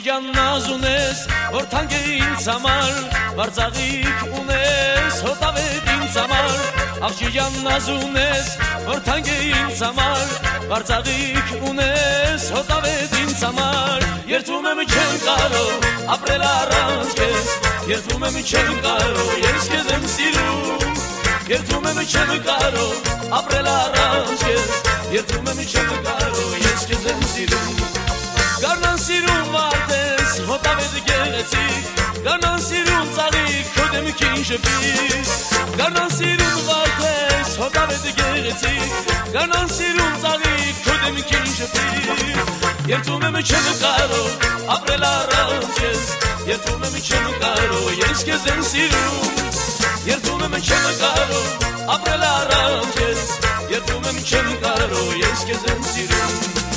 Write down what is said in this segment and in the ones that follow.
ջաննազ ունես, որ թանկ է ինձ համար, բարձաղիք ունես, հոտավետ ինձ համար, աղջի ջաննազ ունես, որ թանկ է ինձ համար, բարձաղիք ունես, հոտավետ ինձ համար, երդվում եմ չեմ կարող, ապրել առանց քեզ, երդվում եմ չեմ կարող, ես քեզ եմ սիրում, երդվում եմ չեմ կարող, ապրել առանց քեզ, երդվում եմ չեմ կարող, ես քեզ եմ սիրում, գարնան սիրում վարդես, հոտավետ գեղեցիկ, գարնան սիրում ծաղիկ, քո դեմքին շփիկ, գարնան սիրում վարդես, հոտավետ գեղեցիկ, գարնան սիրում ծաղիկ, քո դեմքին շփիկ, երդվում եմ չեմ կարող, ապրել առանց քեզ, երդվում եմ չեմ կարող, ես քեզ եմ սիրում, երդվում եմ չեմ կարող, ապրել առանց քեզ, երդվում եմ չեմ կարող, ես քեզ եմ սիրում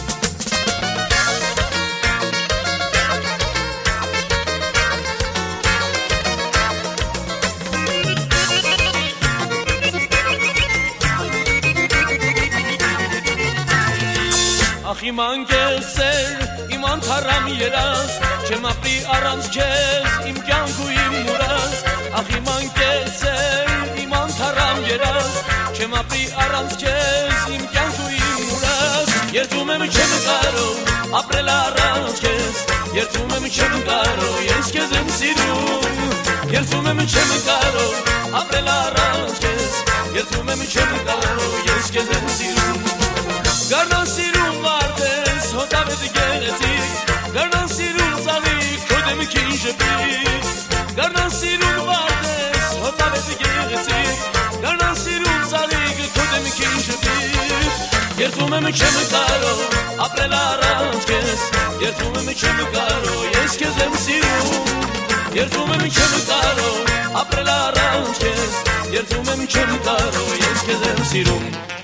Ախ իմ անգեսեր, իմ անթարամ երաս, չեմ ապրի առանց քեզ, իմ կյանք ու իմ մուրաս, ախ իմ անգեսեր, իմ անթարամ երաս, չեմ ապրի առանց քեզ, իմ կյանք ու իմ մուրաս, երդվում եմ չեմ կարող, ապրել առանց քեզ, երդվում եմ չեմ կարող, ես քեզ եմ սիրում, երդվում եմ չեմ կարող, ապրել առանց քեզ, երդվում եմ չեմ կարող, ես քեզ եմ սիրում Գարնան սիրում վարդես, հոտավետ գեղեցիկ, գարնան սիրում ծաղիկ, քո դեմքին շփիկ, գարնան սիրում վարդես, հոտավետ գեղեցիկ, գարնան սիրում ծաղիկ, քո դեմքին շփիկ, երդվում եմ չեմ կարող, ապրել առանց քեզ, երդվում եմ չեմ կարող, ես քեզ եմ սիրում, երդվում եմ չեմ կարող, ապրել առանց քեզ, երդվում եմ չեմ կարող, ես քեզ եմ սիրում